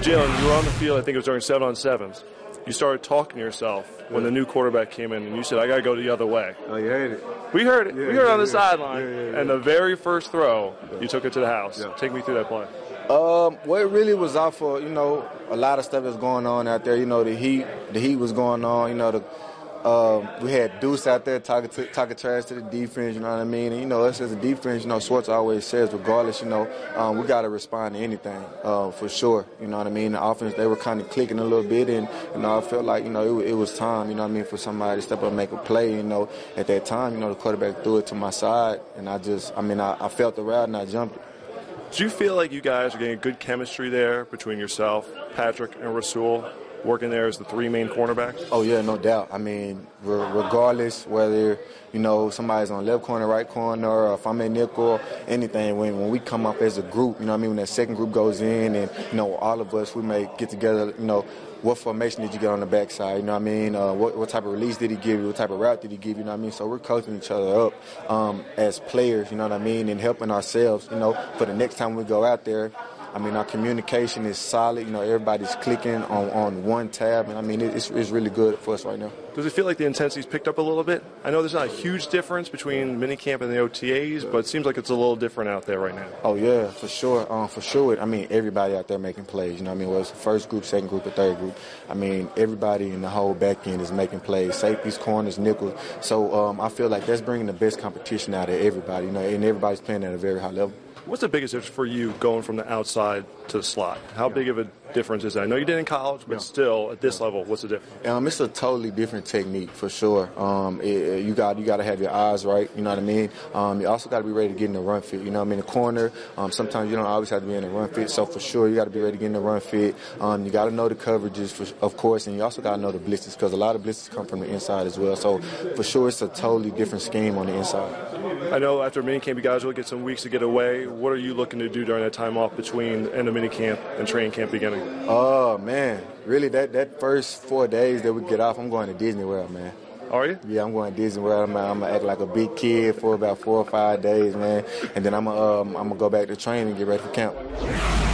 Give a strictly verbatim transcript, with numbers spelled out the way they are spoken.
Jalen, you were on the field, I think it was during seven on sevens. You started talking to yourself when the new quarterback came in, and you said, I got to go the other way. Oh, you heard it? We heard it. Yeah, we heard yeah, it on the yeah. sideline. Yeah, yeah, yeah. And the very first throw, Yeah. you took it to the house. Yeah. Take me through that play. Um, well, it really was off for, you know, a lot of stuff that's going on out there. You know, the heat, the heat was going on. You know, the um, we had Deuce out there talking to, talking trash to the defense. You know what I mean? And, you know, us as a defense, you know, Schwartz always says, regardless, you know, um, we got to respond to anything uh, for sure. You know what I mean? The offense, they were kind of clicking a little bit, and you know, I felt like, you know, it, it was time. You know what I mean, for somebody to step up and make a play. You know, at that time, you know, the quarterback threw it to my side, and I just, I mean, I, I felt the route and I jumped it. Do you feel like you guys are getting good chemistry there between yourself, Patrick, and Rasul, working there as the three main cornerbacks? Oh, yeah, no doubt. I mean, re- regardless whether, you know, somebody's on left corner, right corner, or if I'm in nickel, anything, when, when we come up as a group, you know what I mean, when that second group goes in and, you know, all of us, we may get together, you know, what formation did you get on the backside? You know what I mean? Uh, what, what type of release did he give you? What type of route did he give you? You know what I mean? So we're coaching each other up um, as players, you know what I mean, and helping ourselves, you know, for the next time we go out there. I mean, our communication is solid. You know, everybody's clicking on, on one tab, and I mean, it's, it's really good for us right now. Does it feel like the intensity's picked up a little bit? I know there's not a huge difference between minicamp and the O T As, but it seems like it's a little different out there right now. Oh, yeah, for sure. Um, for sure. I mean, everybody out there making plays. You know what I mean? Whether it's the first group, second group, or third group. I mean, everybody in the whole back end is making plays. Safeties, corners, nickels. So um, I feel like that's bringing the best competition out of everybody, you know, and everybody's playing at a very high level. What's the biggest difference for you going from the outside to the slot? How big of a difference is that? I know you did in college, but Yeah. still, at this level, what's the difference? Um, it's a totally different technique for sure. Um, it, you got you got to have your eyes right. You know what I mean. Um, you also got to be ready to get in the run fit. You know what I mean. The corner. Um, sometimes you don't always have to be in the run fit. So for sure, you got to be ready to get in the run fit. Um, you got to know the coverages, for, of course, and you also got to know the blitzes because a lot of blitzes come from the inside as well. So for sure, it's a totally different scheme on the inside. I know after minicamp, you guys will get some weeks to get away. What are you looking to do during that time off between end of minicamp and training camp beginning? Oh man, really that that first four days that we get off, I'm going to Disney World, man. Are you? Yeah, I'm going to Disney World. I'm, I'm gonna act like a big kid for about four or five days, man, and then I'm gonna um, I'm gonna go back to training and get ready for camp.